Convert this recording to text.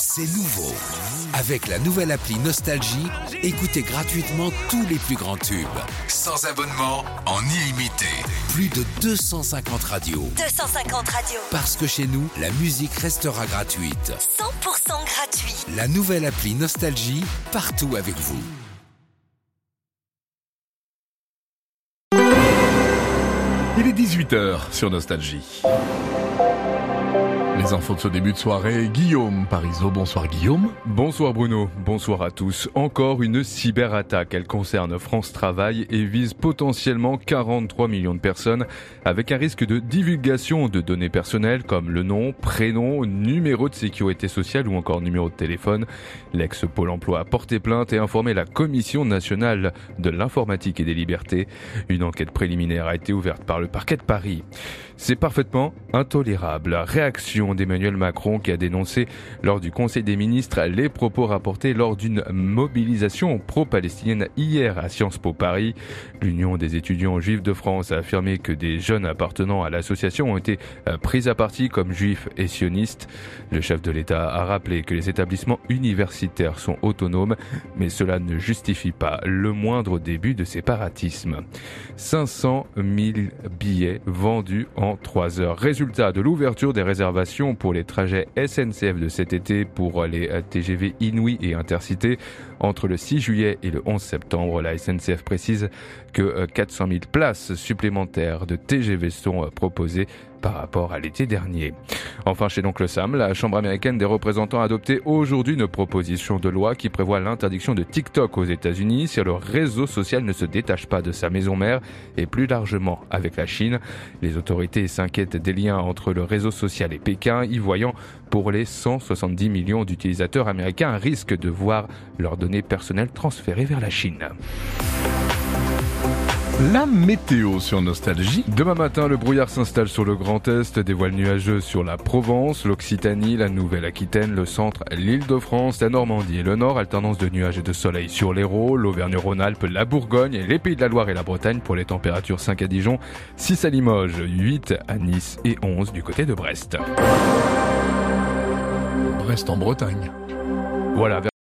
C'est nouveau. Avec la nouvelle appli Nostalgie, écoutez gratuitement tous les plus grands tubes. Sans abonnement, en illimité. Plus de 250 radios. 250 radios. Parce que chez nous, la musique restera gratuite. 100% gratuit. La nouvelle appli Nostalgie, partout avec vous. Il est 18h sur Nostalgie. Les infos de ce début de soirée, Guillaume Parisot. Bonsoir Guillaume. Bonsoir Bruno, bonsoir à tous. Encore une cyberattaque, elle concerne France Travail et vise potentiellement 43 millions de personnes avec un risque de divulgation de données personnelles comme le nom, prénom, numéro de sécurité sociale ou encore numéro de téléphone. L'ex-Pôle emploi a porté plainte et informé la Commission nationale de l'informatique et des libertés. Une enquête préliminaire a été ouverte par le parquet de Paris. C'est parfaitement intolérable. Réaction d'Emmanuel Macron qui a dénoncé lors du Conseil des ministres les propos rapportés lors d'une mobilisation pro-palestinienne hier à Sciences Po Paris. L'Union des étudiants juifs de France a affirmé que des jeunes appartenant à l'association ont été pris à partie comme juifs et sionistes. Le chef de l'État a rappelé que les établissements universitaires sont autonomes, mais cela ne justifie pas le moindre début de séparatisme. 500 000 billets vendus en 3 heures. Résultat de l'ouverture des réservations pour les trajets SNCF de cet été pour les TGV Inouï et Intercités. Entre le 6 juillet et le 11 septembre, la SNCF précise que 400 000 places supplémentaires de TGV sont proposées par rapport à l'été dernier. Enfin, chez l'oncle Sam, la Chambre américaine des représentants a adopté aujourd'hui une proposition de loi qui prévoit l'interdiction de TikTok aux États-Unis si le réseau social ne se détache pas de sa maison mère et plus largement avec la Chine. Les autorités s'inquiètent des liens entre le réseau social et Pékin, y voyant pour les 170 millions d'utilisateurs américains un risque de voir leurs données personnelles transférées vers la Chine. La météo sur Nostalgie. Demain matin, le brouillard s'installe sur le Grand Est, des voiles nuageux sur la Provence, l'Occitanie, la Nouvelle-Aquitaine, le centre, l'Île-de-France, la Normandie et le Nord, alternance de nuages et de soleil sur l'Hérault, l'Auvergne-Rhône-Alpes, la Bourgogne, les Pays de la Loire et la Bretagne pour les températures 5 à Dijon, 6 à Limoges, 8 à Nice et 11 du côté de Brest. Brest en Bretagne. Voilà.